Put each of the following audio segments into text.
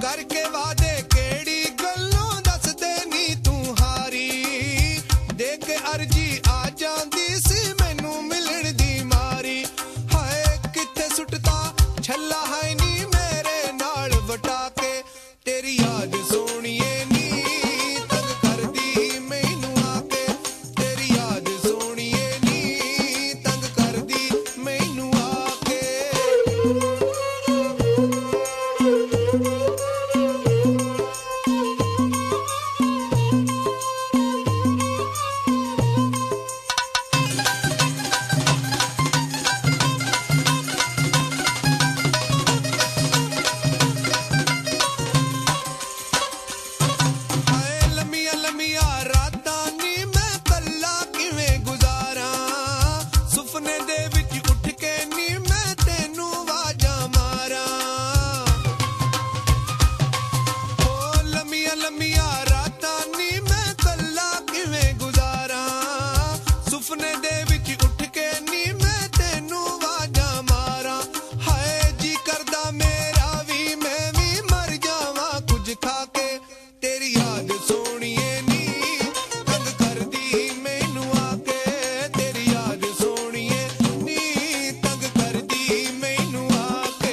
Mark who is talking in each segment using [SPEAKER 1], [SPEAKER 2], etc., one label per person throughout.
[SPEAKER 1] करके वादे केड़ी गल्लों दस दे नी तू हारी दे के अर्जी आ जांदी सी मैनू मिलण दी मारी हाय किथे सुटता छल्ला है नी मेरे नाल वटा के तेरी याद सोनिए नी तंग करदी मैनू आके तेरी याद सोनिए नी तंग करदी मैनू आके ਸੁਪਨੇ ਦੇ ਵਿੱਚ ਉੱਠ ਕੇ ਨੀ ਮੈਂ ਤੈਨੂੰ ਆਵਾਜ਼ਾਂ ਮਾਰਾਂ ਹਾਏ ਜੀ ਕਰਦਾ ਮੇਰਾ ਵੀ ਮੈਂ ਵੀ ਮਰ ਜਾਵਾਂ ਕੁਝ ਖਾ ਕੇ ਤੇਰੀ ਯਾਦ ਸੋਹਣੀਏ ਨੀ ਤੰਗ ਕਰਦੀ ਮੈਨੂੰ ਆ ਕੇ ਤੇਰੀ ਯਾਦ ਸੋਹਣੀਏ ਨੀ ਤੰਗ ਕਰਦੀ ਮੈਨੂੰ ਆ ਕੇ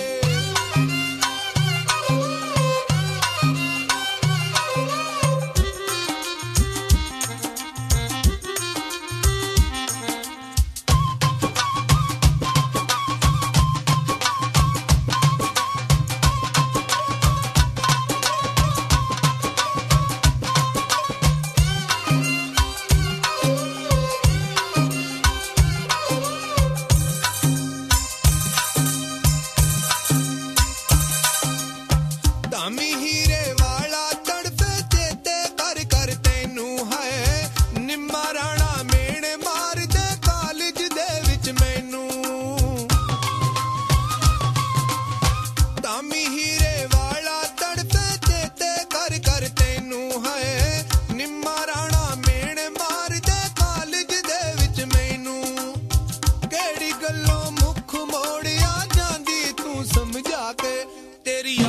[SPEAKER 1] दामी हीरे वाला तड़पे चेते कर कर तैनू है निम्मा राणा मेणे मार दे कॉलेज दे विच मैनू दामी हीरे वाला तड़पे चेते कर कर तैनू है निम्मा राणा मेणे मार दे कॉलेज दे विच मैनू केड़ी गल्लों मुख मोड़िया जांदी तू समझा के तेरी